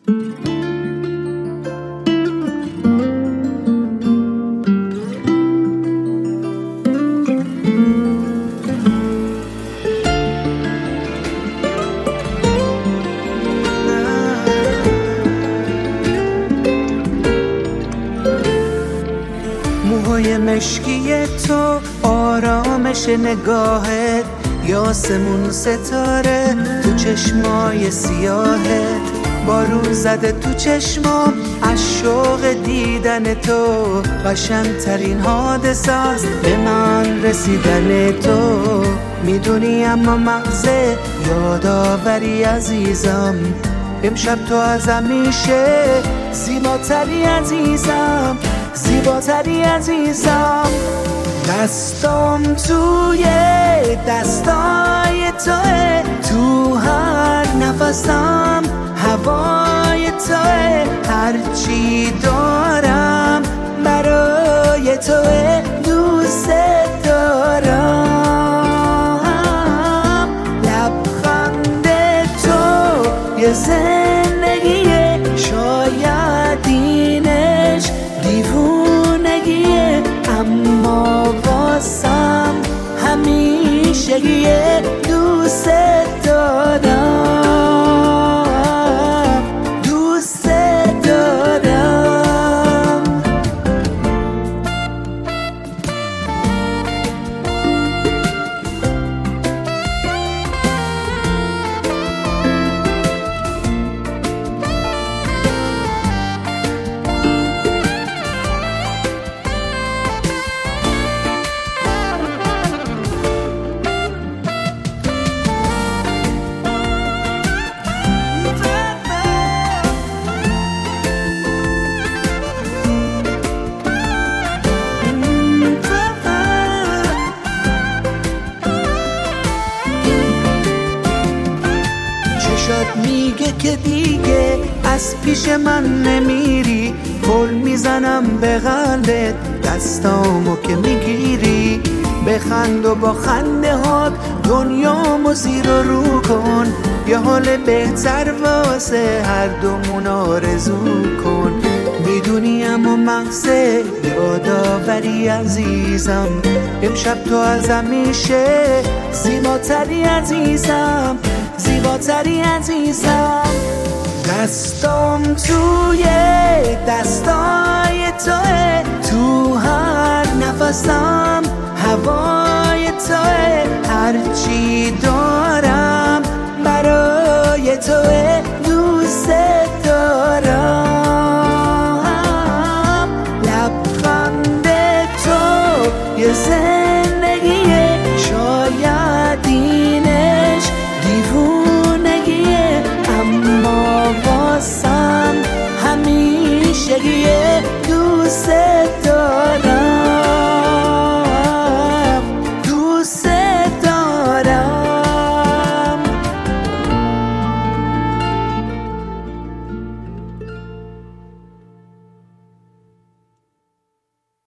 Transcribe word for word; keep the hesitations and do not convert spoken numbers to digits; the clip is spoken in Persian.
موهای مشکی تو، آرامش نگاهت، یاسمون ستاره تو چشمای سیاهت، بارون زده تو چشمام از شوق دیدن تو، قشنگترین حادثه است به من رسیدن تو. میدونی اما مغزه یادآوری عزیزم، امشب تو از همیشه زیباتری عزیزم، زیباتری عزیزم. دستام توی دستای توه، تو هر نفسم هوای توه، هرچی دارم برای توه، دوست دارم. لبخند تو یه زندگیه، شاید اینش دیوونگیه، اما واسم همیشگیه، دوست دارم، دوست دارم. میگه که دیگه از پیش من نمیری، پل میزنم به قلبت دستامو که میگیری، بخند و با خنده هات دنیامو زیر و رو کن، یه حال بهتر واسه هر دومون آرزو کن. میدونی اما مغزه یادآوری عزیزم، امشب تو از همیشه زیباتری عزیزم، زیباتری عزیزم. دستام توی دستای توه، تو هر نفسم هوای توه، هرچی دارم برای توه، دوست دارم. لبخند تو یه زندگیه، شاید اینش دیوونگیه، اما واسم همیشگیه، دوست